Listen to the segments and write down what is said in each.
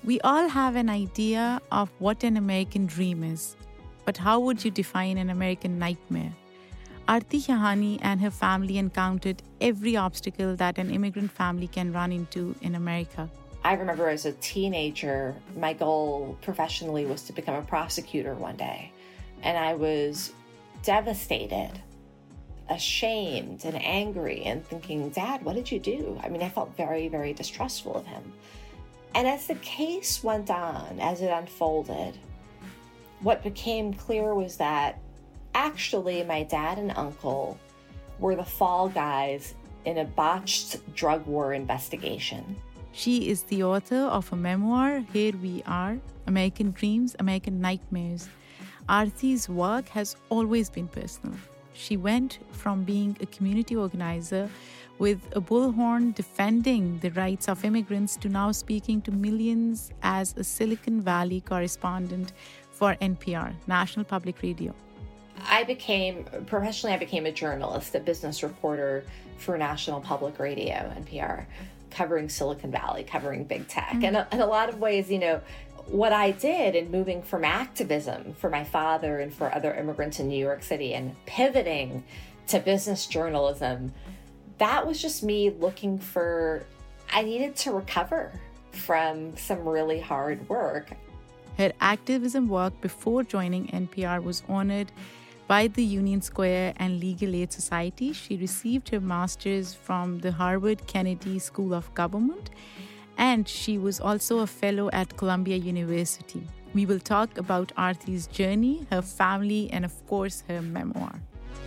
We all have an idea of what an American dream is, but how would you define an American nightmare? Aarti Shahani and her family encountered every obstacle that an immigrant family can run into in America. I remember as a teenager, my goal professionally was to become a prosecutor one day. And I was devastated, ashamed, and angry, and thinking, Dad, what did you do? I mean, I felt very, very distrustful of him. And as the case went on, as it unfolded, what became clear was that actually my dad and uncle were the fall guys in a botched drug war investigation. She is the author of a memoir, Here We Are, American Dreams, American Nightmares. Aarti's work has always been personal. She went from being a community organizer with a bullhorn defending the rights of immigrants to now speaking to millions as a Silicon Valley correspondent for NPR, National Public Radio. I became a journalist, a business reporter for National Public Radio, NPR, covering Silicon Valley, covering big tech. And in a lot of ways, what I did in moving from activism for my father and for other immigrants in New York City and pivoting to business journalism, that was just me I needed to recover from some really hard work. Her activism work before joining NPR was honored by the Union Square and Legal Aid Society. She received her master's from the Harvard Kennedy School of Government, and she was also a fellow at Columbia University. We will talk about Aarti's journey, her family, and of course, her memoir.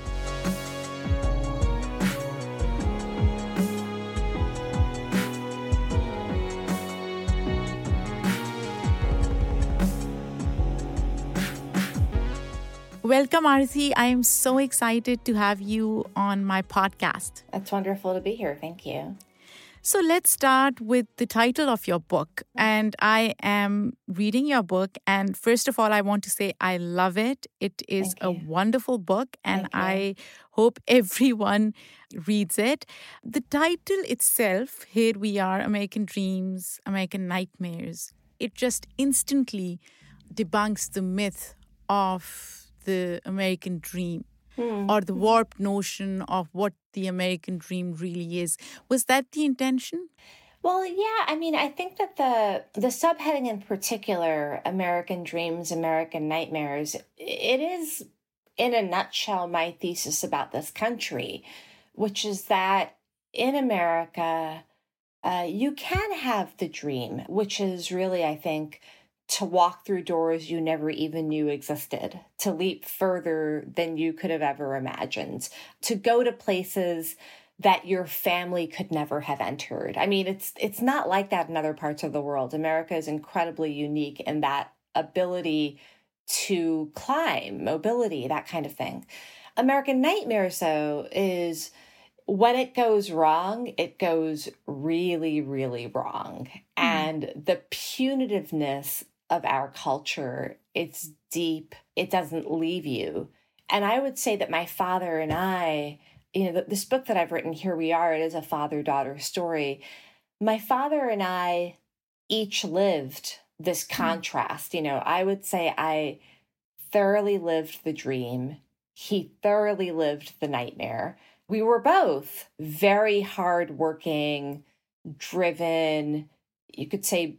Welcome, Aarti. I am so excited to have you on my podcast. It's wonderful to be here. Thank you. So let's start with the title of your book. And I am reading your book. And first of all, I want to say I love it. It is a wonderful book, and I hope everyone reads it. The title itself, Here We Are, American Dreams, American Nightmares, it just instantly debunks the myth of the American dream or the warped notion of what the American dream really is. Was that the intention? Well, yeah. I mean, I think that the subheading in particular, American Dreams, American Nightmares, it is, in a nutshell, my thesis about this country, which is that in America, you can have the dream, which is really, I think, to walk through doors you never even knew existed, to leap further than you could have ever imagined, to go to places that your family could never have entered. I mean, it's not like that in other parts of the world. America is incredibly unique in that ability to climb, mobility, that kind of thing. American Nightmares, though, is when it goes wrong, it goes really, really wrong. And the punitiveness of our culture, it's deep. It doesn't leave you. And I would say that my father and I, this book that I've written, Here We Are, it is a father-daughter story. My father and I each lived this contrast. I would say I thoroughly lived the dream. He thoroughly lived the nightmare. We were both very hardworking, driven, you could say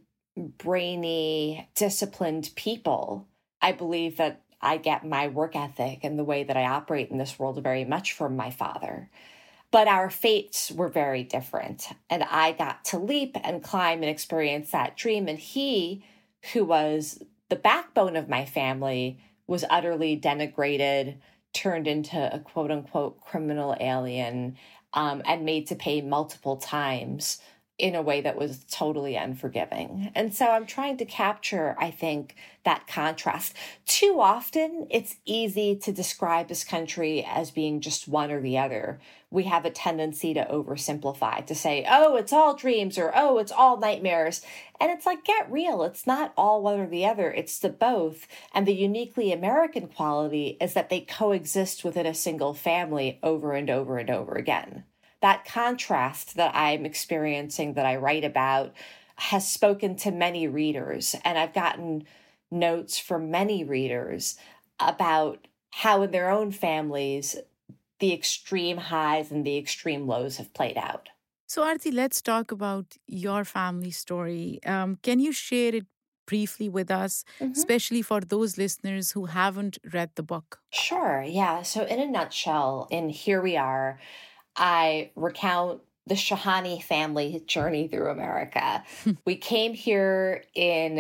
brainy, disciplined people. I believe that I get my work ethic and the way that I operate in this world very much from my father. But our fates were very different. And I got to leap and climb and experience that dream. And he, who was the backbone of my family, was utterly denigrated, turned into a quote-unquote criminal alien, and made to pay multiple times in a way that was totally unforgiving. And so I'm trying to capture, I think, that contrast. Too often, it's easy to describe this country as being just one or the other. We have a tendency to oversimplify, to say, oh, it's all dreams, or oh, it's all nightmares. And it's like, get real. It's not all one or the other. It's the both. And the uniquely American quality is that they coexist within a single family over and over and over again. That contrast that I'm experiencing, that I write about, has spoken to many readers, and I've gotten notes from many readers about how in their own families the extreme highs and the extreme lows have played out. So, Aarti, let's talk about your family story. Can you share it briefly with us, especially for those listeners who haven't read the book? Sure, yeah. So in a nutshell, in Here We Are, I recount the Shahani family journey through America. We came here in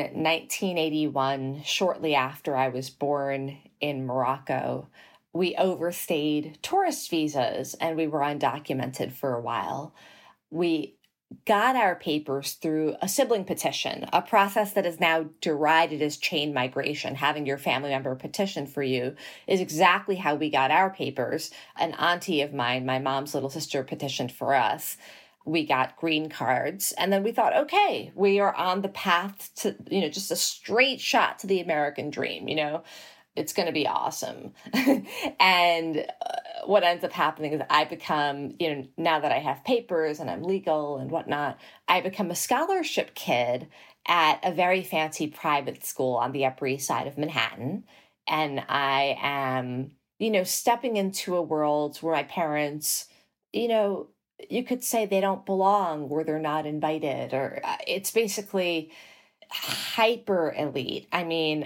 1981, shortly after I was born in Morocco. We overstayed tourist visas and we were undocumented for a while. We got our papers through a sibling petition, a process that is now derided as chain migration. Having your family member petition for you is exactly how we got our papers. An auntie of mine, my mom's little sister, petitioned for us. We got green cards. And then we thought, okay, we are on the path to, just a straight shot to the American dream, it's going to be awesome. And what ends up happening is I become, now that I have papers and I'm legal and whatnot, I become a scholarship kid at a very fancy private school on the Upper East Side of Manhattan. And I am, stepping into a world where my parents, you could say they don't belong or they're not invited, or it's basically hyper elite. I mean,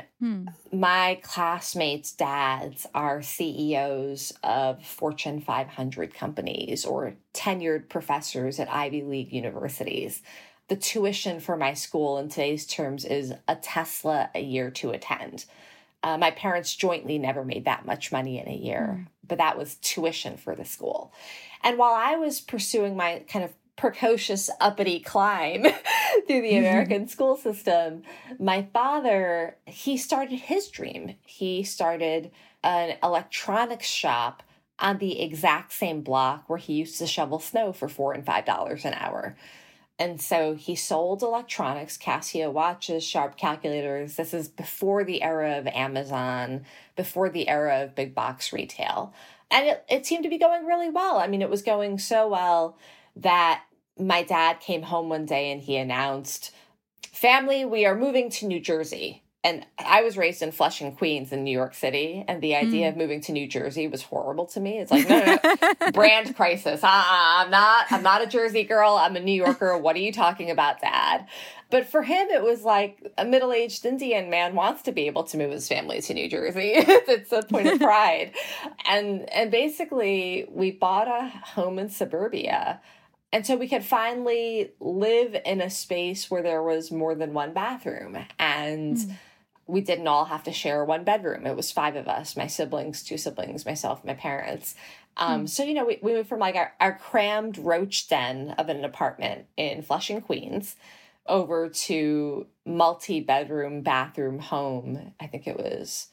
my classmates' dads are CEOs of Fortune 500 companies or tenured professors at Ivy League universities. The tuition for my school in today's terms is a Tesla a year to attend. My parents jointly never made that much money in a year, but that was tuition for the school. And while I was pursuing my kind of precocious uppity climb through the American school system, my father, he started his dream. He started an electronics shop on the exact same block where he used to shovel snow for $4 and $5 an hour. And so he sold electronics, Casio watches, Sharp calculators. This is before the era of Amazon, before the era of big box retail. And it seemed to be going really well. I mean, it was going so well that my dad came home one day and he announced, family, we are moving to New Jersey. And I was raised in Flushing, Queens in New York City. And the idea of moving to New Jersey was horrible to me. It's like, no. Brand crisis. I'm not a Jersey girl. I'm a New Yorker. What are you talking about, Dad? But for him, it was like a middle-aged Indian man wants to be able to move his family to New Jersey. It's a point of pride. And basically, we bought a home in suburbia. And so we could finally live in a space where there was more than one bathroom. And we didn't all have to share one bedroom. It was 5 of us, my siblings, 2 siblings, myself, my parents. So, we moved from like our crammed roach den of an apartment in Flushing, Queens, over to multi-bedroom bathroom home. I think it was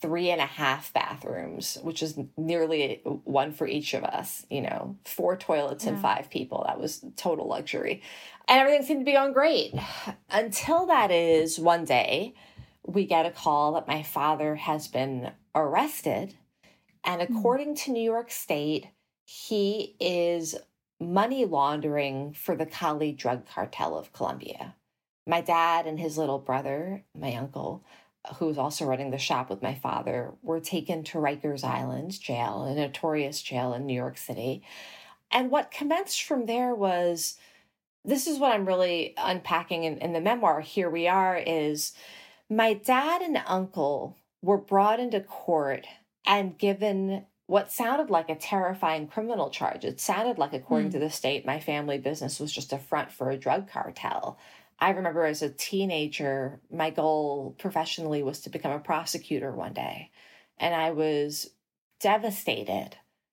3.5 bathrooms, which is nearly one for each of us, 4 toilets and 5 people. That was total luxury. And everything seemed to be going great until that is one day we get a call that my father has been arrested. And according to New York State, he is money laundering for the Cali drug cartel of Colombia. My dad and his little brother, my uncle, who was also running the shop with my father, were taken to Rikers Island jail, a notorious jail in New York City. And what commenced from there was, this is what I'm really unpacking in the memoir, Here We Are, is my dad and uncle were brought into court and given what sounded like a terrifying criminal charge. It sounded like, according to the state, my family business was just a front for a drug cartel. I remember as a teenager, my goal professionally was to become a prosecutor one day. And I was devastated,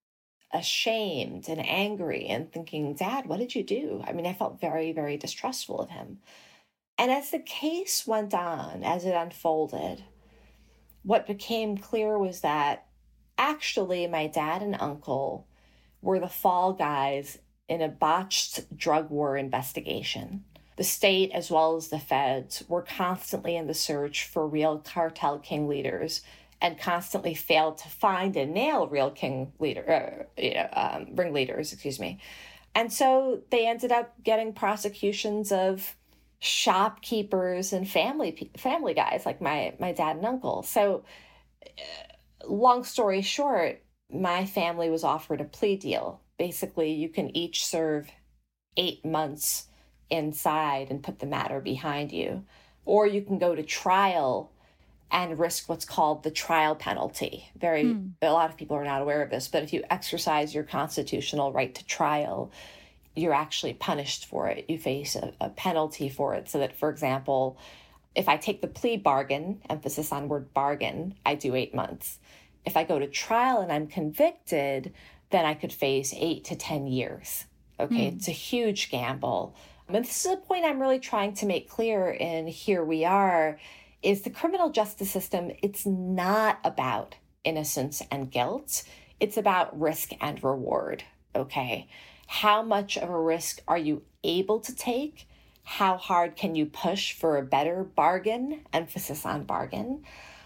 ashamed, and angry, and thinking, Dad, what did you do? I mean, I felt very, very distrustful of him. And as the case went on, as it unfolded, what became clear was that actually my dad and uncle were the fall guys in a botched drug war investigation. The state, as well as the feds, were constantly in the search for real cartel king leaders and constantly failed to find and nail real ringleaders, And so they ended up getting prosecutions of shopkeepers and family guys like my dad and uncle. So long story short, my family was offered a plea deal. Basically, you can each serve 8 months inside and put the matter behind you, or you can go to trial and risk what's called the trial penalty. A lot of people are not aware of this, but if you exercise your constitutional right to trial, you're actually punished for it. You face a penalty for it. So that, for example, if I take the plea bargain, emphasis on word bargain, I do 8 months. If I go to trial and I'm convicted, then I could face 8 to 10 years. Okay, It's a huge gamble. And this is a point I'm really trying to make clear in Here We Are, is the criminal justice system, it's not about innocence and guilt. It's about risk and reward, okay? How much of a risk are you able to take? How hard can you push for a better bargain? Emphasis on bargain.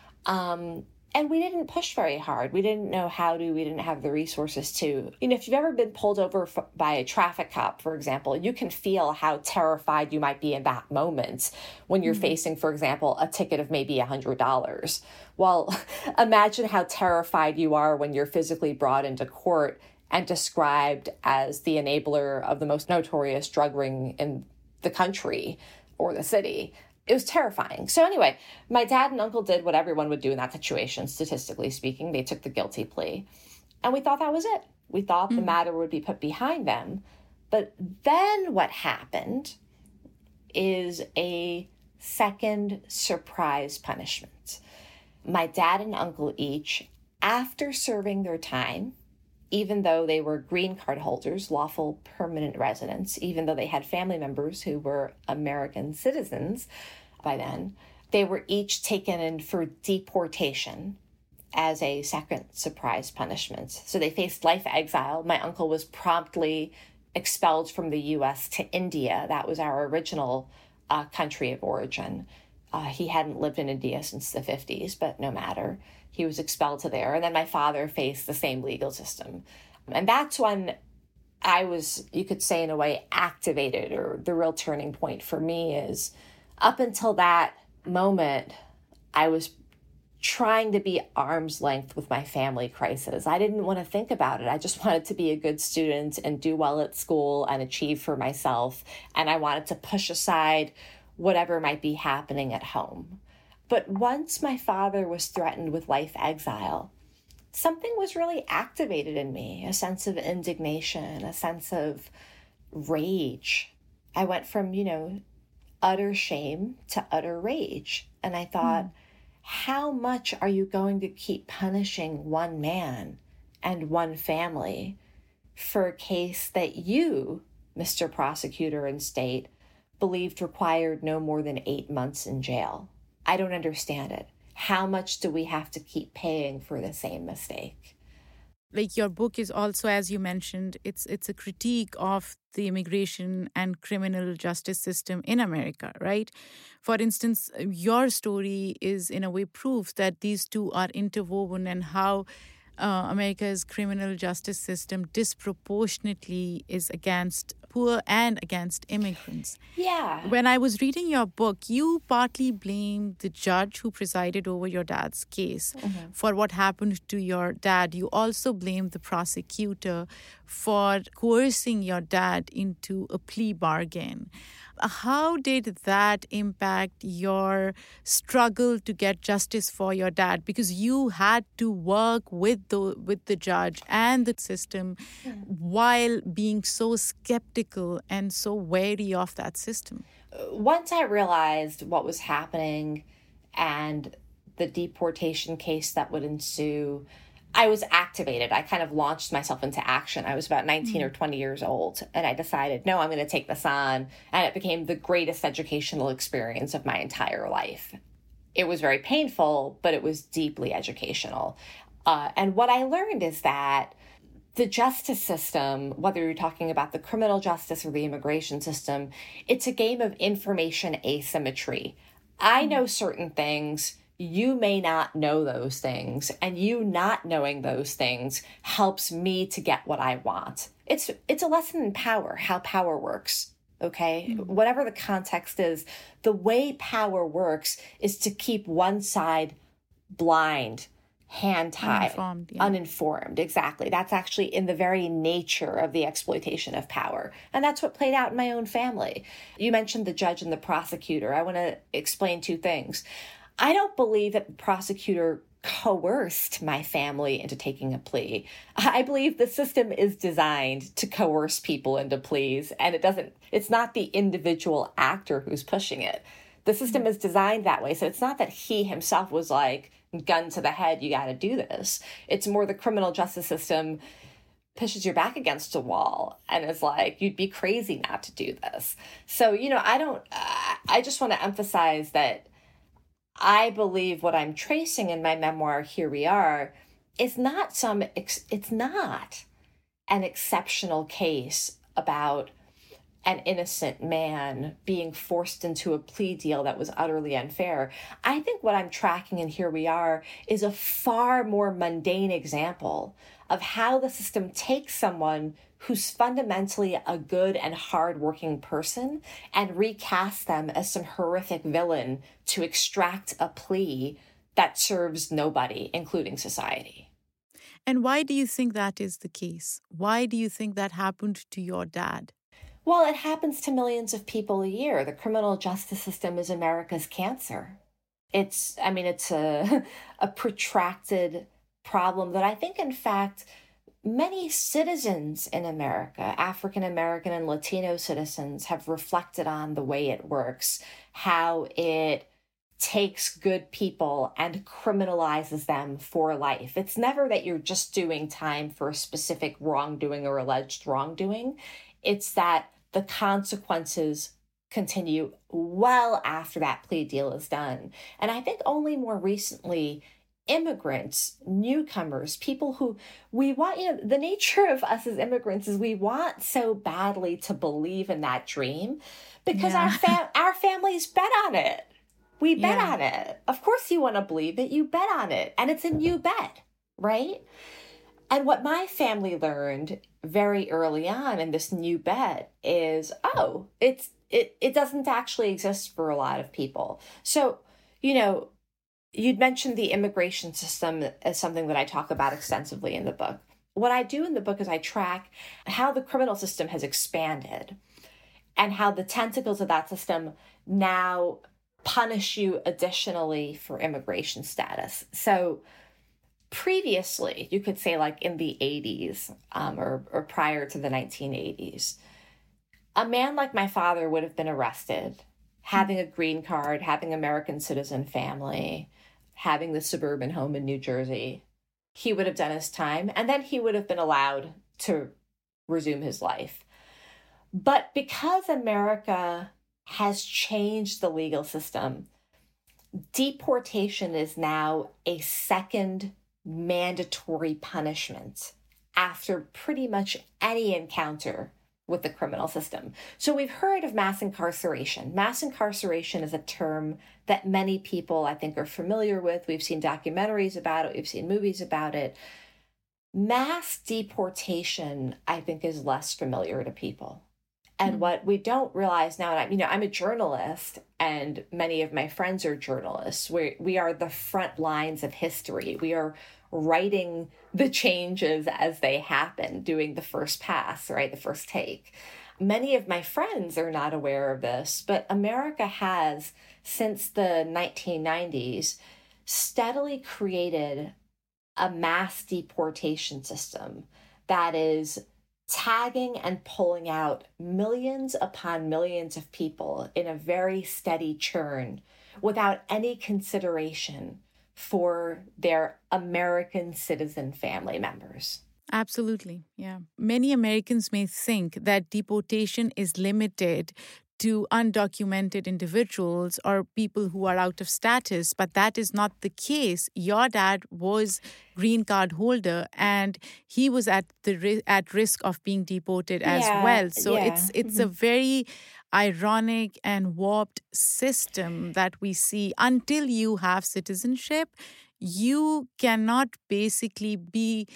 And we didn't push very hard. We didn't know how to. We didn't have the resources to. If you've ever been pulled over by a traffic cop, for example, you can feel how terrified you might be in that moment when you're facing, for example, a ticket of maybe $100. Well, imagine how terrified you are when you're physically brought into court and described as the enabler of the most notorious drug ring in the country or the city. It was terrifying. So anyway, my dad and uncle did what everyone would do in that situation, statistically speaking. They took the guilty plea. And we thought that was it. We thought the matter would be put behind them. But then what happened is a second surprise punishment. My dad and uncle each, after serving their time, even though they were green card holders, lawful permanent residents, even though they had family members who were American citizens by then, they were each taken in for deportation as a second surprise punishment. So they faced life exile. My uncle was promptly expelled from the U.S. to India. That was our original country of origin. He hadn't lived in India since the 50s, but no matter. He was expelled to there. And then my father faced the same legal system. And that's when I was, you could say in a way, activated, or the real turning point for me is up until that moment, I was trying to be arm's length with my family crisis. I didn't want to think about it. I just wanted to be a good student and do well at school and achieve for myself. And I wanted to push aside whatever might be happening at home. But once my father was threatened with life exile, something was really activated in me, a sense of indignation, a sense of rage. I went from, utter shame to utter rage. And I thought, how much are you going to keep punishing one man and one family for a case that you, Mr. Prosecutor and State, believed required no more than 8 months in jail? I don't understand it. How much do we have to keep paying for the same mistake? Like your book is also, as you mentioned, it's a critique of the immigration and criminal justice system in America, right? For instance, your story is in a way proof that these two are interwoven, and how America's criminal justice system disproportionately is against poor and against immigrants. Yeah. When I was reading your book, you partly blamed the judge who presided over your dad's case for what happened to your dad. You also blamed the prosecutor for coercing your dad into a plea bargain. How did that impact your struggle to get justice for your dad? Because you had to work with the judge and the system while being so skeptical and so wary of that system. Once I realized what was happening and the deportation case that would ensue, I was activated. I kind of launched myself into action. I was about 19 or 20 years old, and I decided, no, I'm going to take this on. And it became the greatest educational experience of my entire life. It was very painful, but it was deeply educational. And what I learned is that the justice system, whether you're talking about the criminal justice or the immigration system, it's a game of information asymmetry. I know certain things. You may not know those things, and you not knowing those things helps me to get what I want. It's a lesson in power, how power works. Okay, whatever the context is, the way power works is to keep one side blind, hand-tied, uninformed. Exactly. That's actually in the very nature of the exploitation of power. And that's what played out in my own family. You mentioned the judge and the prosecutor. I want to explain two things. I don't believe that the prosecutor coerced my family into taking a plea. I believe the system is designed to coerce people into pleas, and it's not the individual actor who's pushing it. The system is designed that way. So it's not that he himself was like, gun to the head, you got to do this. It's more the criminal justice system pushes your back against a wall and is like, you'd be crazy not to do this. So, I just want to emphasize that I believe what I'm tracing in my memoir, Here We Are, is it's not an exceptional case about an innocent man being forced into a plea deal that was utterly unfair. I think what I'm tracking in Here We Are is a far more mundane example of how the system takes someone who's fundamentally a good and hardworking person and recast them as some horrific villain to extract a plea that serves nobody, including society. And why do you think that is the case? Why do you think that happened to your dad? Well, it happens to millions of people a year. The criminal justice system is America's cancer. It's a protracted problem that I think, in fact, many citizens in America, African American and Latino citizens, have reflected on the way it works, how it takes good people and criminalizes them for life. It's never that you're just doing time for a specific wrongdoing or alleged wrongdoing. It's that the consequences continue well after that plea deal is done. And I think only more recently, immigrants, newcomers, people who we want, the nature of us as immigrants is we want so badly to believe in that dream because our families bet on it. We bet on it. Of course you want to believe it. You bet on it. And it's a new bet, right? And what my family learned very early on in this new bet is, it doesn't actually exist for a lot of people. So, you'd mentioned the immigration system as something that I talk about extensively in the book. What I do in the book is I track how the criminal system has expanded and how the tentacles of that system now punish you additionally for immigration status. So previously, you could say like in the 80s or prior to the 1980s, a man like my father would have been arrested, having a green card, having American citizen family, having the suburban home in New Jersey. He would have done his time, and then he would have been allowed to resume his life. But because America has changed the legal system, deportation is now a second mandatory punishment after pretty much any encounter with the criminal system. So we've heard of mass incarceration. Mass incarceration is a term that many people, I think, are familiar with. We've seen documentaries about it. We've seen movies about it. Mass deportation, I think, is less familiar to people. And what we don't realize now, and I'm a journalist, and many of my friends are journalists. We are the front lines of history. We are writing the changes as they happen, doing the first pass, right? The first take. Many of my friends are not aware of this, but America has, since the 1990s, steadily created a mass deportation system that is tagging and pulling out millions upon millions of people in a very steady churn without any consideration for their American citizen family members. Absolutely. Yeah. Many Americans may think that deportation is limited to undocumented individuals or people who are out of status, but that is not the case. Your dad was green card holder and he was at risk of being deported as well. So it's a very ironic and warped system that we see. Until you have citizenship, you cannot basically be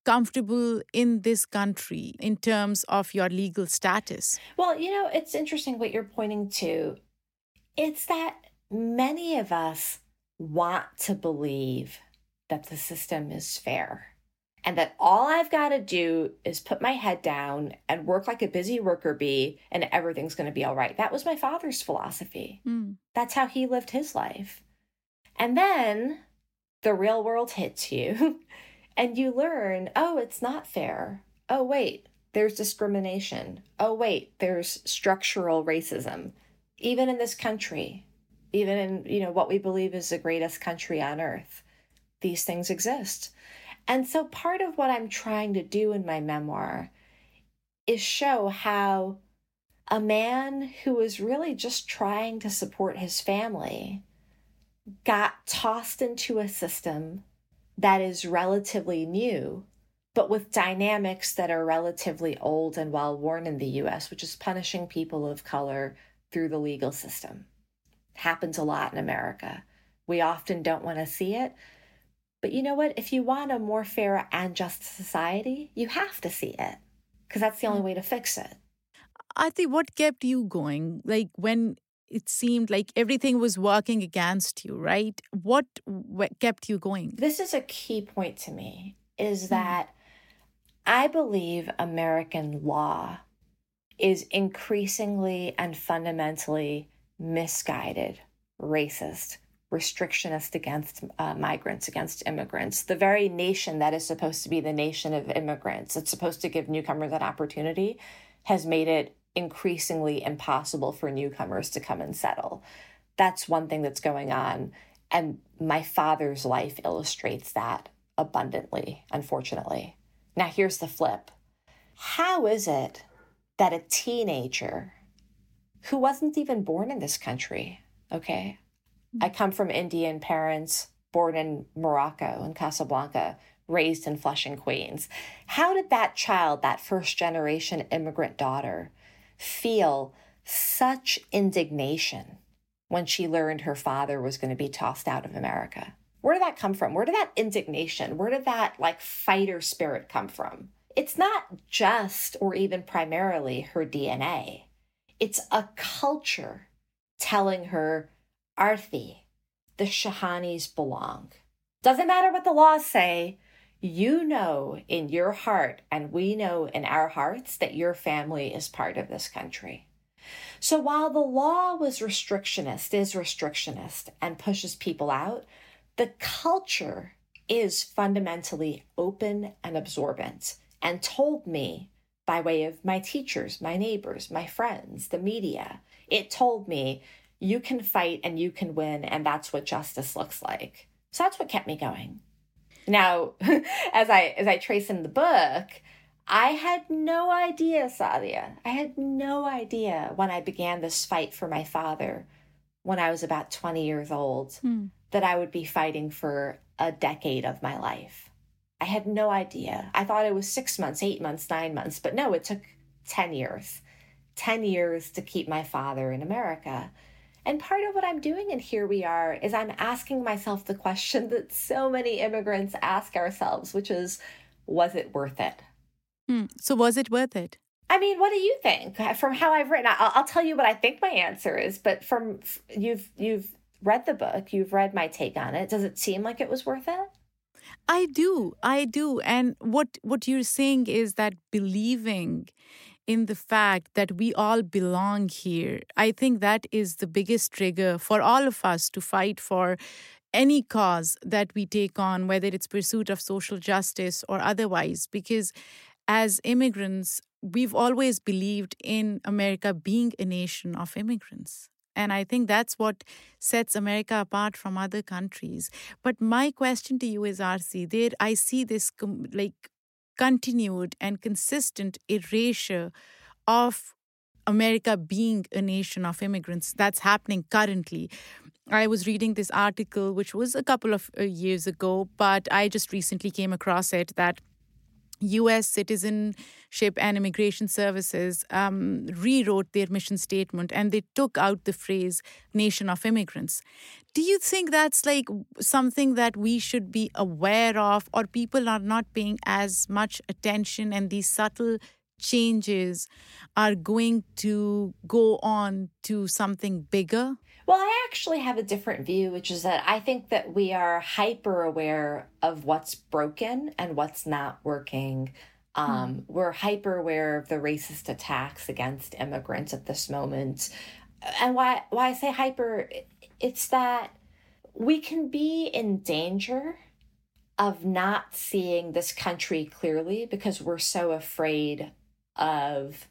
comfortable in this country in terms of your legal status? Well, it's interesting what you're pointing to. It's that many of us want to believe that the system is fair and that all I've got to do is put my head down and work like a busy worker bee and everything's going to be all right. That was my father's philosophy. That's how he lived his life. And then the real world hits you and you learn, oh, it's not fair. Oh, wait, there's discrimination. Oh, wait, there's structural racism. Even in this country, even in, what we believe is the greatest country on earth, these things exist. And so part of what I'm trying to do in my memoir is show how a man who was really just trying to support his family got tossed into a system that is relatively new, but with dynamics that are relatively old and well-worn in the U.S., which is punishing people of color through the legal system. Happens a lot in America. We often don't want to see it. But you know what? If you want a more fair and just society, you have to see it because that's the only way to fix it. Aarti, what kept you going? Like when it seemed like everything was working against you, right? What kept you going? This is a key point to me, is that I believe American law is increasingly and fundamentally misguided, racist, restrictionist against migrants, against immigrants. The very nation that is supposed to be the nation of immigrants, it's supposed to give newcomers an opportunity, has made it increasingly impossible for newcomers to come and settle. That's one thing that's going on. And my father's life illustrates that abundantly, unfortunately. Now, here's the flip. How is it that a teenager who wasn't even born in this country, okay? I come from Indian parents, born in Morocco, in Casablanca, raised in Flushing, Queens. How did that child, that first generation immigrant daughter, feel such indignation when she learned her father was going to be tossed out of America? Where did that come from? Where did that indignation, where did that fighter spirit come from? It's not just or even primarily her DNA. It's a culture telling her, Aarti, the Shahanis belong. Doesn't matter what the laws say. You know in your heart, and we know in our hearts, that your family is part of this country. So while the law is restrictionist, and pushes people out, the culture is fundamentally open and absorbent, and told me by way of my teachers, my neighbors, my friends, the media, it told me, you can fight and you can win, and that's what justice looks like. So that's what kept me going. Now, as I trace in the book, I had no idea, Sadia. I had no idea when I began this fight for my father when I was about 20 years old that I would be fighting for a decade of my life. I had no idea. I thought it was 6 months, 8 months, 9 months, but no, it took 10 years. 10 years to keep my father in America. And part of what I'm doing in Here We Are is I'm asking myself the question that so many immigrants ask ourselves, which is, was it worth it? So was it worth it? I mean, what do you think? From how I've written, I'll tell you what I think my answer is, but from you've read the book, you've read my take on it. Does it seem like it was worth it? I do. And what you're saying is that believing in the fact that we all belong here, I think that is the biggest trigger for all of us to fight for any cause that we take on, whether it's pursuit of social justice or otherwise, because as immigrants, we've always believed in America being a nation of immigrants. And I think that's what sets America apart from other countries. But my question to you is, Aarti, I see this continued and consistent erasure of America being a nation of immigrants that's happening currently. I was reading this article, which was a couple of years ago, but I just recently came across it, that U.S. Citizenship and Immigration Services rewrote their mission statement and they took out the phrase nation of immigrants. Do you think that's like something that we should be aware of, or people are not paying as much attention and these subtle changes are going to go on to something bigger? Well, I actually have a different view, which is that I think that we are hyper aware of what's broken and what's not working. We're hyper aware of the racist attacks against immigrants at this moment. And why I say hyper, it's that we can be in danger of not seeing this country clearly because we're so afraid of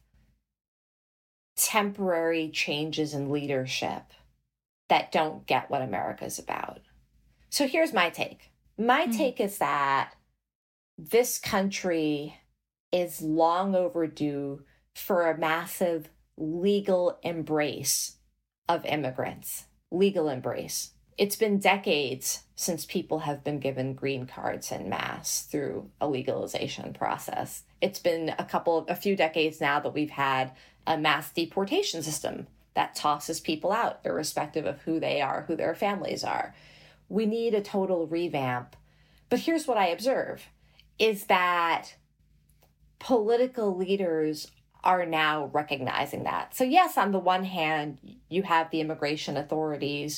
temporary changes in leadership that don't get what America's about. So here's my take. My take is that this country is long overdue for a massive legal embrace of immigrants. Legal embrace. It's been decades since people have been given green cards en masse through a legalization process. It's been a few decades now that we've had a mass deportation system that tosses people out, irrespective of who they are, who their families are. We need a total revamp. But here's what I observe, is that political leaders are now recognizing that. So yes, on the one hand, you have the immigration authorities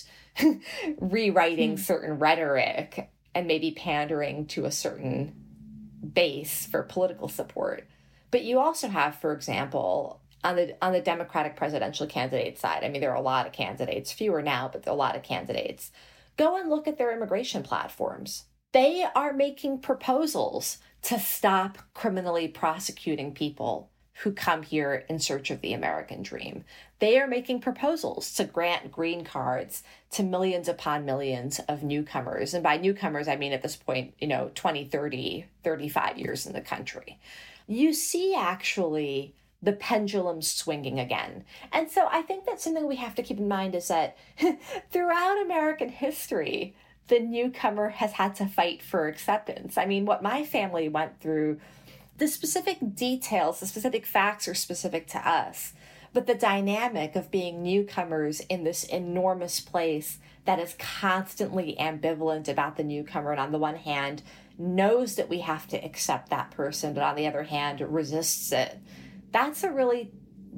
rewriting certain rhetoric and maybe pandering to a certain base for political support. But you also have, for example, on the Democratic presidential candidate side, I mean, there are a lot of candidates, fewer now, but there are a lot of candidates. Go and look at their immigration platforms. They are making proposals to stop criminally prosecuting people who come here in search of the American dream. They are making proposals to grant green cards to millions upon millions of newcomers. And by newcomers, I mean at this point, 20, 30, 35 years in the country. You see actually the pendulum swinging again. And so I think that's something we have to keep in mind is that throughout American history, the newcomer has had to fight for acceptance. I mean, what my family went through, the specific details, the specific facts are specific to us, but the dynamic of being newcomers in this enormous place that is constantly ambivalent about the newcomer, and on the one hand, knows that we have to accept that person, but on the other hand, resists it. That's a really,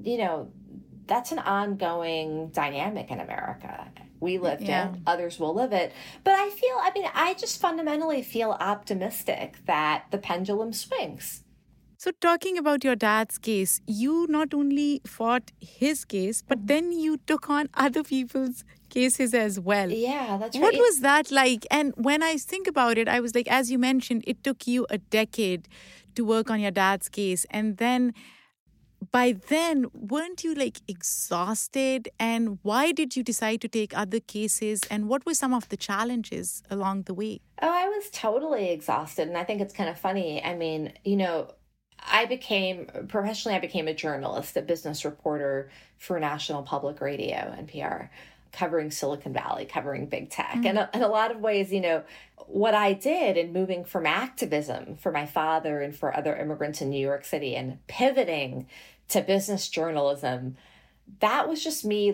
that's an ongoing dynamic in America. We lived it, others will live it. But I just fundamentally feel optimistic that the pendulum swings. So talking about your dad's case, you not only fought his case, but then you took on other people's cases as well. Yeah, that's right. What was that like? And when I think about it, I was like, as you mentioned, it took you a decade to work on your dad's case. And then by then, weren't you exhausted? And why did you decide to take other cases? And what were some of the challenges along the way? Oh, I was totally exhausted. And I think it's kind of funny. I mean, professionally, I became a journalist, a business reporter for National Public Radio, NPR, covering Silicon Valley, covering big tech. Mm-hmm. And in a lot of ways, what I did in moving from activism for my father and for other immigrants in New York City and pivoting to business journalism, that was just me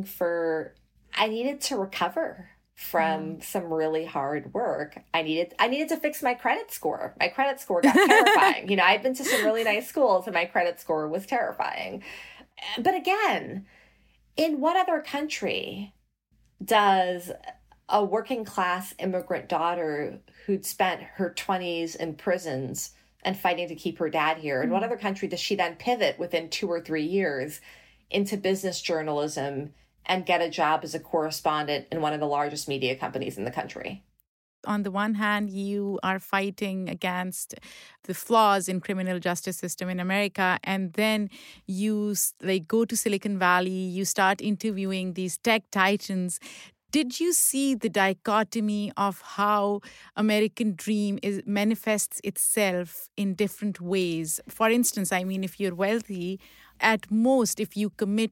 I needed to recover from some really hard work. I needed to fix my credit score. My credit score got terrifying. I'd been to some really nice schools and my credit score was terrifying. But again, in what other country does a working class immigrant daughter who'd spent her 20s in prisons and fighting to keep her dad here, in what other country does she then pivot within 2 or 3 years into business journalism and get a job as a correspondent in one of the largest media companies in the country? On the one hand, you are fighting against the flaws in criminal justice system in America, and then you go to Silicon Valley, you start interviewing these tech titans. Did you see the dichotomy of how American dream manifests itself in different ways? For instance, if you're wealthy, at most, if you commit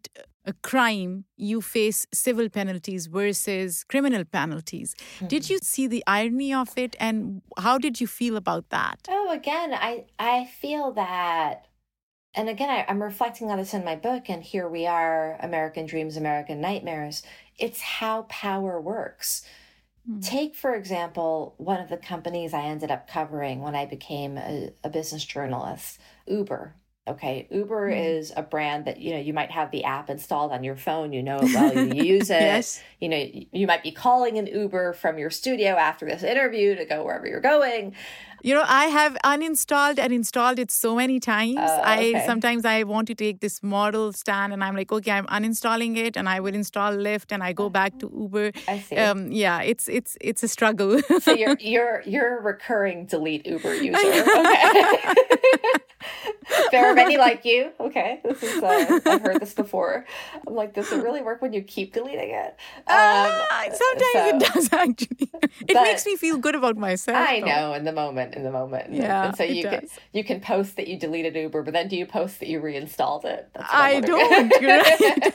a crime, you face civil penalties versus criminal penalties. Did you see the irony of it, and how did you feel about that? Oh, again, I feel that, and again, I'm reflecting on this in my book, and here we are, American Dreams, American Nightmares. It's how power works. Take, for example, one of the companies I ended up covering when I became a business journalist, Uber. Okay, Uber is a brand that, you might have the app installed on your phone, you know it well, you use it. Yes. You might be calling an Uber from your studio after this interview to go wherever you're going. I have uninstalled and installed it so many times. Okay. Sometimes I want to take this model stand and I'm like, okay, I'm uninstalling it and I will install Lyft and I go back to Uber. I see. Yeah, it's a struggle. So you're a recurring delete Uber user. Okay. There are many like you. Okay, this is I've heard this before. I'm like, does it really work when you keep deleting it? Sometimes it does actually. It makes me feel good about myself. I know in the moment. Yeah, and so you can post that you deleted Uber, but then do you post that you reinstalled it? I don't. You're right.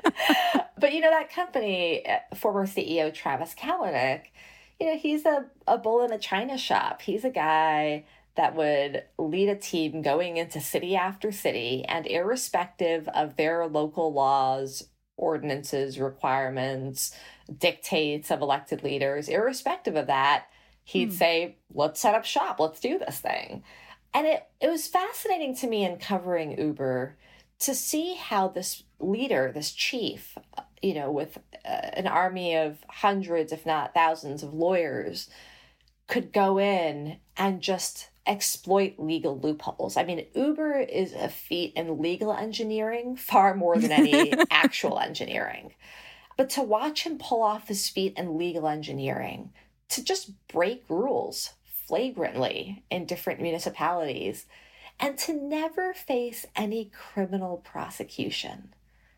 But that company, former CEO Travis Kalanick, he's a bull in a china shop. He's a guy that would lead a team going into city after city, and irrespective of their local laws, ordinances, requirements, dictates of elected leaders, irrespective of that, he'd say, let's set up shop, let's do this thing. And it was fascinating to me in covering Uber to see how this leader, this chief, with an army of hundreds, if not thousands of lawyers, could go in and just exploit legal loopholes. I mean, Uber is a feat in legal engineering far more than any actual engineering. But to watch him pull off this feat in legal engineering, to just break rules flagrantly in different municipalities, and to never face any criminal prosecution,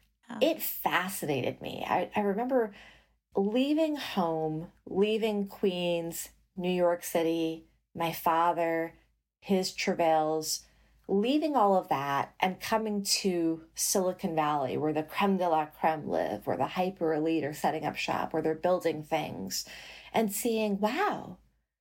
it fascinated me. I remember leaving home, leaving Queens, New York City, my father, his travails, leaving all of that and coming to Silicon Valley, where the creme de la creme live, where the hyper elite are setting up shop, where they're building things, and seeing, wow,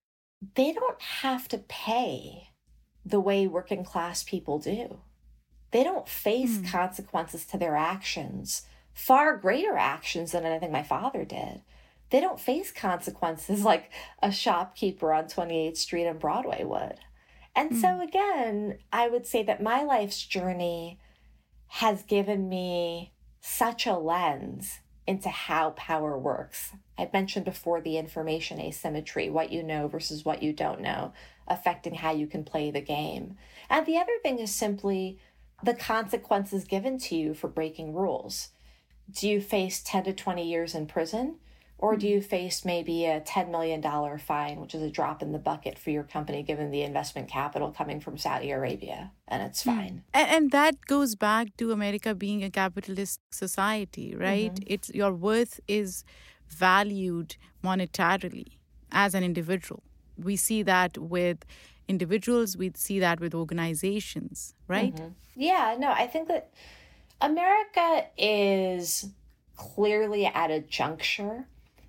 they don't have to pay the way working class people do. They don't face consequences to their actions, far greater actions than anything my father did. They don't face consequences like a shopkeeper on 28th Street and Broadway would. And so again, I would say that my life's journey has given me such a lens into how power works. I mentioned before the information asymmetry, what you know versus what you don't know, affecting how you can play the game. And the other thing is simply the consequences given to you for breaking rules. Do you face 10 to 20 years in prison? Or do you face maybe a $10 million fine, which is a drop in the bucket for your company, given the investment capital coming from Saudi Arabia, and it's fine. And that goes back to America being a capitalist society, right? It's your worth is valued monetarily as an individual. We see that with individuals, we see that with organizations, right? Yeah, no, I think that America is clearly at a juncture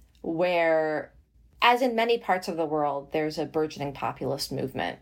where, as in many parts of the world, there's a burgeoning populist movement.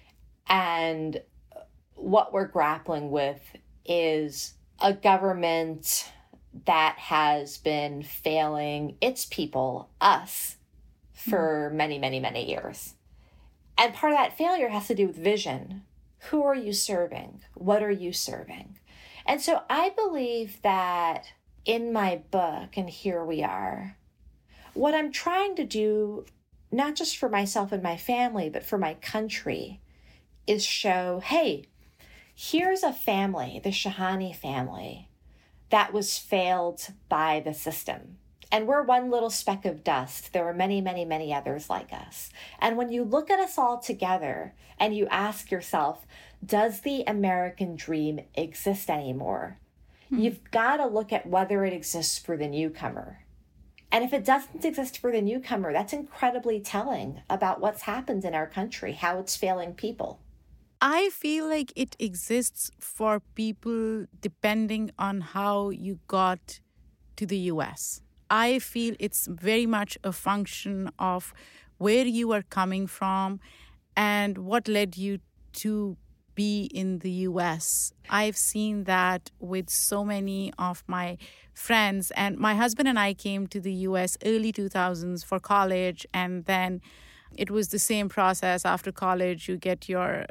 And what we're grappling with is a government that has been failing its people, us, for many, many, many years. And part of that failure has to do with vision. Who are you serving? What are you serving? And so I believe that in my book, and here we are, what I'm trying to do, not just for myself and my family, but for my country, is show, hey, here's a family, the Shahani family, that was failed by the system. And we're one little speck of dust. There were many, many, many others like us. And when you look at us all together and you ask yourself, does the American dream exist anymore? You've got to look at whether it exists for the newcomer. And if it doesn't exist for the newcomer, that's incredibly telling about what's happened in our country, how it's failing people. I feel like it exists for people depending on how you got to the US. I feel it's very much a function of where you are coming from and what led you to be in the US. I've seen that with so many of my friends. And my husband and I came to the US early 2000s for college, and then it was the same process. After college, you get your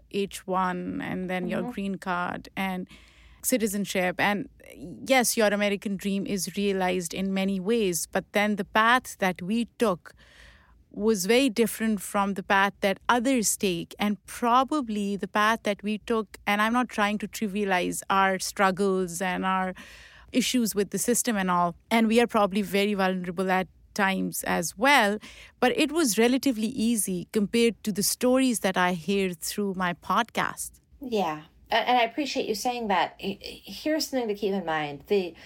H1 and then your green card and citizenship. And yes, your American dream is realized in many ways, but then the path that we took was very different from the path that others take, and probably the path that we took, and I'm not trying to trivialize our struggles and our issues with the system and all, and we are probably very vulnerable at times as well, but it was relatively easy compared to the stories that I hear through my podcast. Yeah. And I appreciate you saying that. Here's something to keep in mind.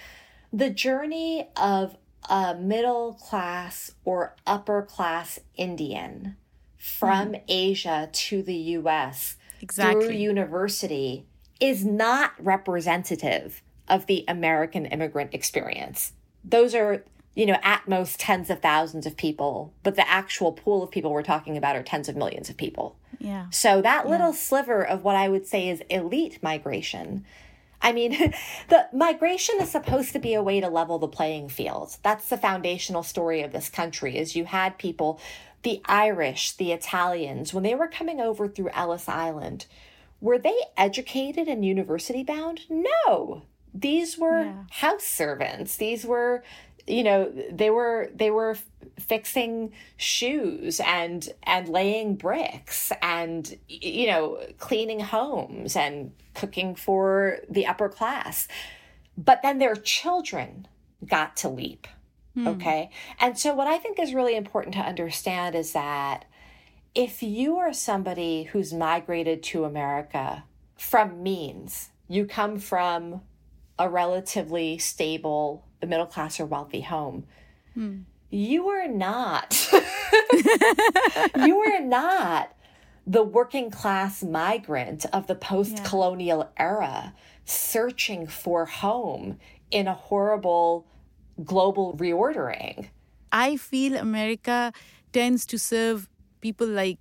The journey of a middle class or upper class Indian from Asia to the US through university is not representative of the American immigrant experience. Those are, at most tens of thousands of people, but the actual pool of people we're talking about are tens of millions of people. Yeah. So that little sliver of what I would say is elite migration, I mean, the migration is supposed to be a way to level the playing field. That's the foundational story of this country, is you had people, the Irish, the Italians, when they were coming over through Ellis Island, were they educated and university bound? No. These were house servants. These were, they were fixing shoes and laying bricks and, cleaning homes and cooking for the upper class. But then their children got to leap. Okay. And so what I think is really important to understand is that if you are somebody who's migrated to America from means, you come from a relatively stable middle class or wealthy home, you are not the working class migrant of the post-colonial era searching for home in a horrible global reordering. I feel America tends to serve people like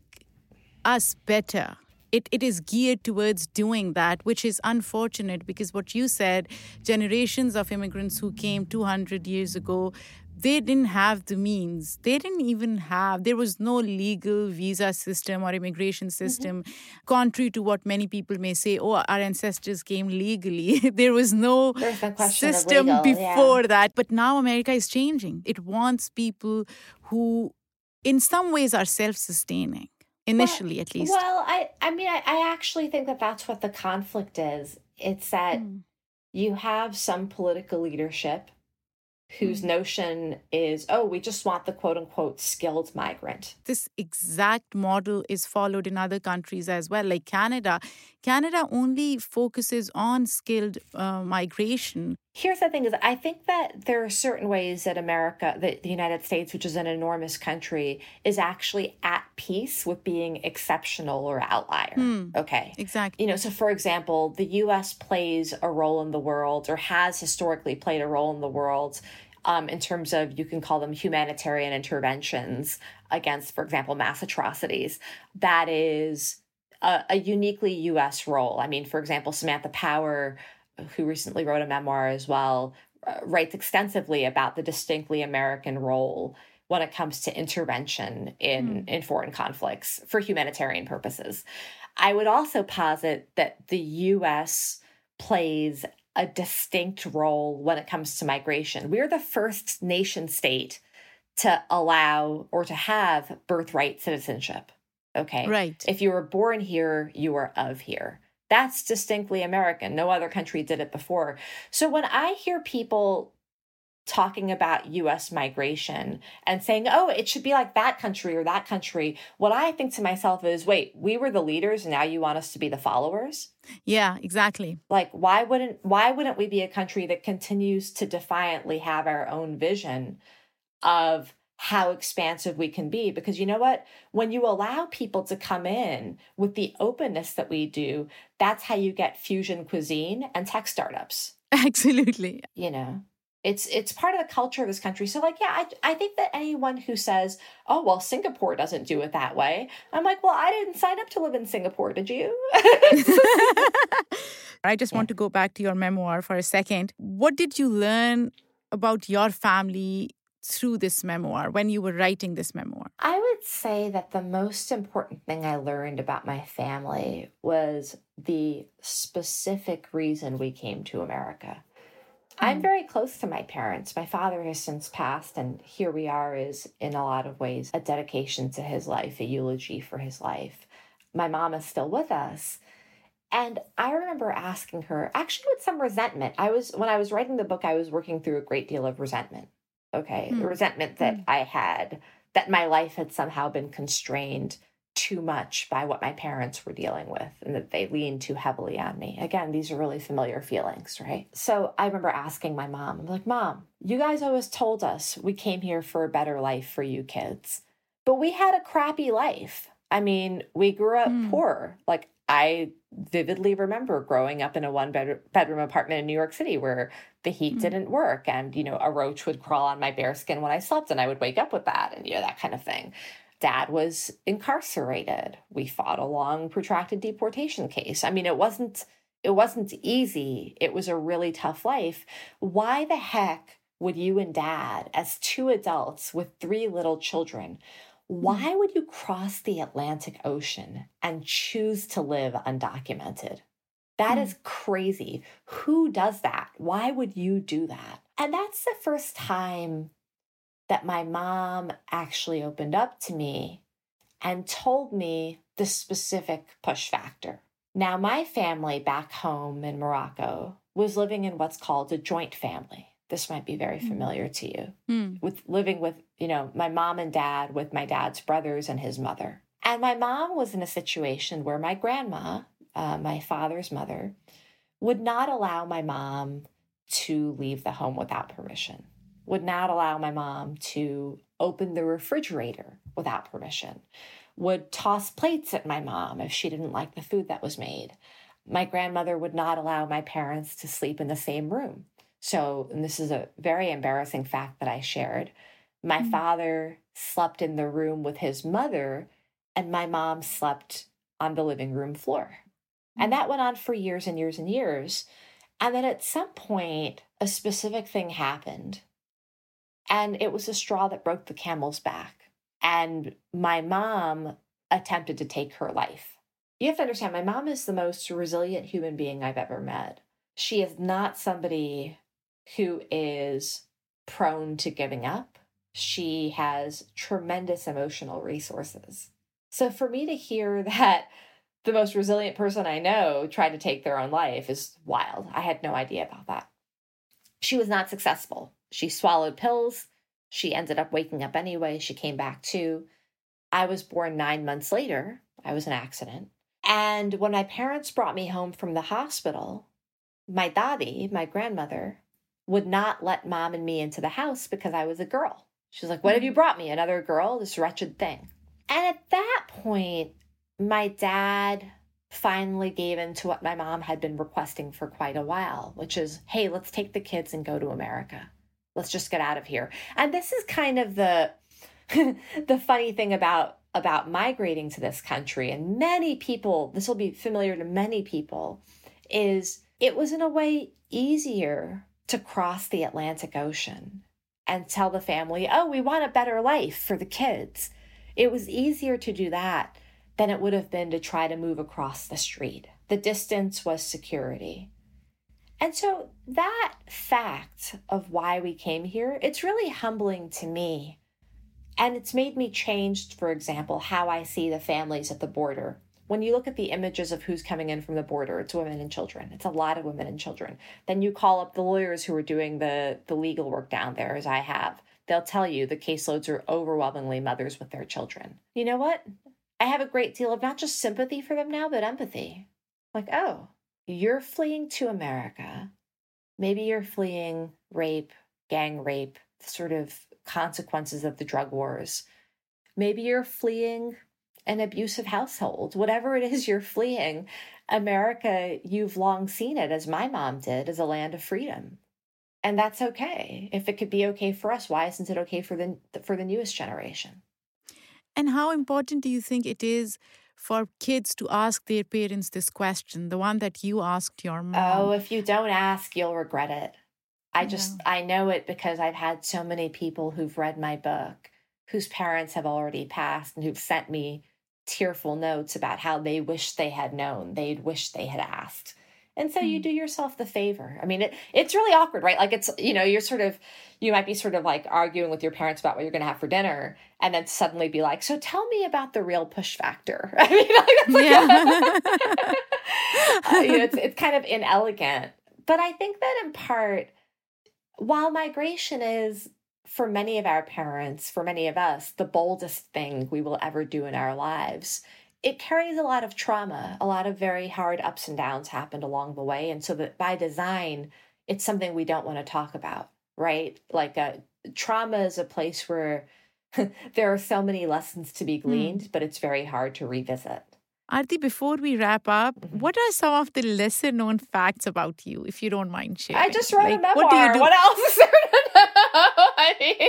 us better. It is geared towards doing that, which is unfortunate because what you said, generations of immigrants who came 200 years ago, they didn't have the means. They didn't even have, there was no legal visa system or immigration system. Contrary to what many people may say, our ancestors came legally. There was no system before that. But now America is changing. It wants people who in some ways are self-sustaining. Initially, at least. Well, I actually think that that's what the conflict is. It's that you have some political leadership whose notion is, we just want the quote-unquote skilled migrant. This exact model is followed in other countries as well, like Canada. Canada only focuses on skilled migration. Here's the thing is, I think that there are certain ways that America, the United States, which is an enormous country, is actually at peace with being exceptional or outlier. Okay. Exactly. So for example, the U.S. plays a role in the world, or has historically played a role in the world, in terms of, you can call them humanitarian interventions against, for example, mass atrocities. That is a uniquely U.S. role. I mean, for example, Samantha Power, who recently wrote a memoir as well, writes extensively about the distinctly American role when it comes to intervention in foreign conflicts for humanitarian purposes. I would also posit that the U.S. plays a distinct role when it comes to migration. We're the first nation state to allow or to have birthright citizenship. Okay. Right. If you were born here, you are of here. That's distinctly American. No other country did it before. So when I hear people talking about U.S. migration and saying, it should be like that country or that country, what I think to myself is, wait, we were the leaders and now you want us to be the followers? Yeah, exactly. Like, why wouldn't we be a country that continues to defiantly have our own vision of how expansive we can be. Because you know what? When you allow people to come in with the openness that we do, that's how you get fusion cuisine and tech startups. Absolutely. You know, it's part of the culture of this country. So like, yeah, I think that anyone who says, oh, well, Singapore doesn't do it that way. I'm like, well, I didn't sign up to live in Singapore. Did you? I just want to go back to your memoir for a second. What did you learn about your family through this memoir when you were writing this memoir? I would say that the most important thing I learned about my family was the specific reason we came to America. I'm very close to my parents. My father has since passed, and here we are is in a lot of ways a dedication to his life, a eulogy for his life. My mom is still with us. And I remember asking her, actually with some resentment. When I was writing the book, I was working through a great deal of resentment. Okay. The resentment that I had, that my life had somehow been constrained too much by what my parents were dealing with and that they leaned too heavily on me. Again, these are really familiar feelings, right? So I remember asking my mom, I'm like, Mom, you guys always told us we came here for a better life for you kids, but we had a crappy life. I mean, we grew up poor. Like I vividly remember growing up in a one-bedroom apartment in New York City where the heat didn't work and, you know, a roach would crawl on my bare skin when I slept and I would wake up with that and, you know, that kind of thing. Dad was incarcerated. We fought a long, protracted deportation case. I mean, it wasn't easy. It was a really tough life. Why the heck would you and Dad, as two adults with 3 little children, why would you cross the Atlantic Ocean and choose to live undocumented? That is crazy. Who does that? Why would you do that? And that's the first time that my mom actually opened up to me and told me the specific push factor. Now, my family back home in Morocco was living in what's called a joint family. This might be very familiar to you. With living with, you know, my mom and dad with my dad's brothers and his mother. And my mom was in a situation where my grandma, my father's mother, would not allow my mom to leave the home without permission, would not allow my mom to open the refrigerator without permission, would toss plates at my mom if she didn't like the food that was made. My grandmother would not allow my parents to sleep in the same room. So, and this is a very embarrassing fact that I shared, my father slept in the room with his mother and my mom slept on the living room floor. And that went on for years and years and years. And then at some point, a specific thing happened. And it was the straw that broke the camel's back. And my mom attempted to take her life. You have to understand, my mom is the most resilient human being I've ever met. She is not somebody who is prone to giving up. She has tremendous emotional resources. So for me to hear that the most resilient person I know tried to take their own life is wild. I had no idea about that. She was not successful. She swallowed pills. She ended up waking up anyway. She came back too. I was born 9 months later. I was an accident. And when my parents brought me home from the hospital, my dadi, my grandmother, would not let mom and me into the house because I was a girl. She was like, what have you brought me? Another girl? This wretched thing. And at that point, my dad finally gave in to what my mom had been requesting for quite a while, which is, hey, let's take the kids and go to America. Let's just get out of here. And this is kind of the the funny thing about migrating to this country, and many people, this will be familiar to many people, is it was in a way easier to cross the Atlantic Ocean and tell the family, oh, we want a better life for the kids. It was easier to do that than it would have been to try to move across the street. The distance was security. And so that fact of why we came here, it's really humbling to me. And it's made me change, for example, how I see the families at the border. When you look at the images of who's coming in from the border, it's women and children. It's a lot of women and children. Then you call up the lawyers who are doing the legal work down there, as I have. They'll tell you the caseloads are overwhelmingly mothers with their children. You know what? I have a great deal of not just sympathy for them now, but empathy. Like, oh, you're fleeing to America. Maybe you're fleeing rape, gang rape, sort of consequences of the drug wars. Maybe you're fleeing an abusive household. Whatever it is you're fleeing, America, you've long seen it, as my mom did, as a land of freedom. And that's okay. If it could be okay for us, why isn't it okay for the newest generation? And how important do you think it is for kids to ask their parents this question, the one that you asked your mom? Oh, if you don't ask, you'll regret it. I know it because I've had so many people who've read my book, whose parents have already passed and who've sent me tearful notes about how they wish they had known, they'd wish they had asked. And so you do yourself the favor. I mean, it's really awkward, right? Like, it's, you might be sort of like arguing with your parents about what you're going to have for dinner, and then suddenly be like, so tell me about the real push factor. I mean, it's kind of inelegant. But I think that in part, while migration is, for many of our parents, for many of us, the boldest thing we will ever do in our lives, it carries a lot of trauma. A lot of very hard ups and downs happened along the way. And so that by design, it's something we don't want to talk about, right? Like trauma is a place where there are so many lessons to be gleaned, but it's very hard to revisit. Arti, before we wrap up, what are some of the lesser known facts about you, if you don't mind sharing? I just wrote a memoir. What do you do? What else is there to know? I mean,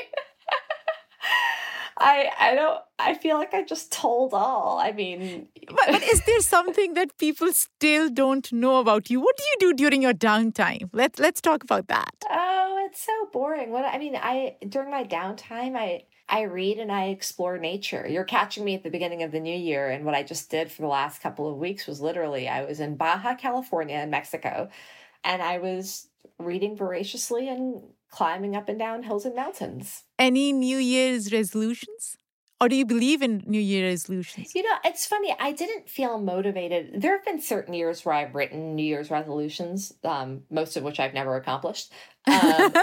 I feel like I just told all. I mean, but is there something that people still don't know about you? What do you do during your downtime? Let's talk about that. Oh, it's so boring. During my downtime, I read and I explore nature. You're catching me at the beginning of the new year, and what I just did for the last couple of weeks was literally, I was in Baja California in Mexico, and I was reading voraciously and climbing up and down hills and mountains. Any New Year's resolutions? Or do you believe in New Year resolutions? It's funny. I didn't feel motivated. There have been certain years where I've written New Year's resolutions, most of which I've never accomplished. But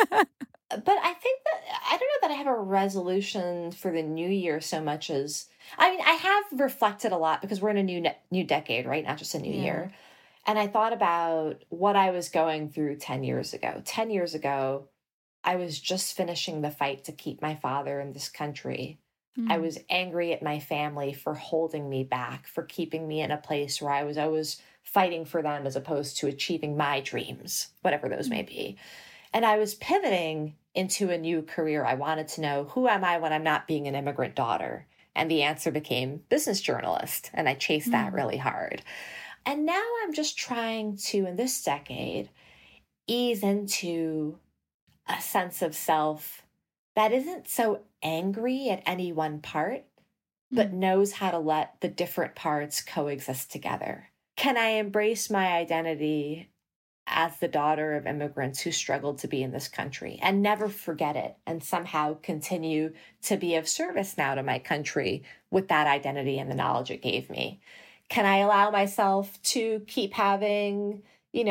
I think that, I don't know that I have a resolution for the new year so much as, I mean, I have reflected a lot because we're in a new decade, right? Not just a new year. And I thought about what I was going through 10 years ago. 10 years ago, I was just finishing the fight to keep my father in this country. I was angry at my family for holding me back, for keeping me in a place where I was always fighting for them as opposed to achieving my dreams, whatever those may be. And I was pivoting into a new career. I wanted to know, who am I when I'm not being an immigrant daughter? And the answer became business journalist. And I chased that really hard. And now I'm just trying to, in this decade, ease into a sense of self that isn't so angry at any one part, but knows how to let the different parts coexist together. Can I embrace my identity as the daughter of immigrants who struggled to be in this country and never forget it, and somehow continue to be of service now to my country with that identity and the knowledge it gave me? Can I allow myself to keep having,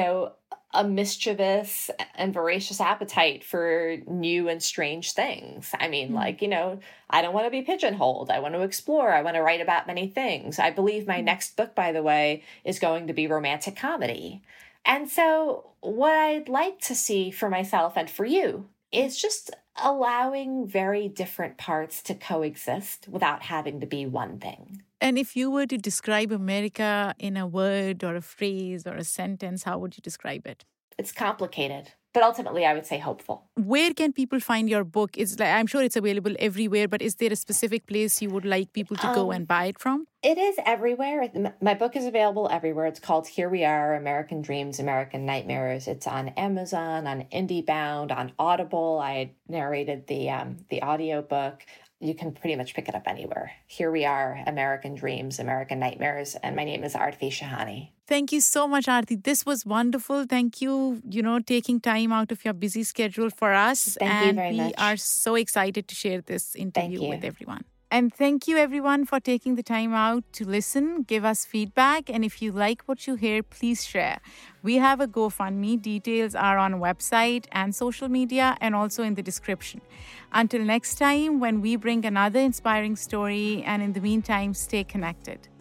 a mischievous and voracious appetite for new and strange things? I mean, I don't want to be pigeonholed. I want to explore. I want to write about many things. I believe my next book, by the way, is going to be romantic comedy. And so what I'd like to see for myself and for you is just allowing very different parts to coexist without having to be one thing. And if you were to describe America in a word or a phrase or a sentence, how would you describe it? It's complicated, but ultimately I would say hopeful. Where can people find your book? I'm sure it's available everywhere, but is there a specific place you would like people to go and buy it from? It is everywhere. My book is available everywhere. It's called Here We Are, American Dreams, American Nightmares. It's on Amazon, on IndieBound, on Audible. I narrated the audiobook. You can pretty much pick it up anywhere. Here We Are, American Dreams, American Nightmares. And my name is Aarti Shahani. Thank you so much, Aarti. This was wonderful. Thank you, taking time out of your busy schedule for us. Thank you very much. We are so excited to share this interview with everyone. And thank you, everyone, for taking the time out to listen, give us feedback. And if you like what you hear, please share. We have a GoFundMe. Details are on website and social media and also in the description. Until next time, when we bring another inspiring story, and in the meantime, stay connected.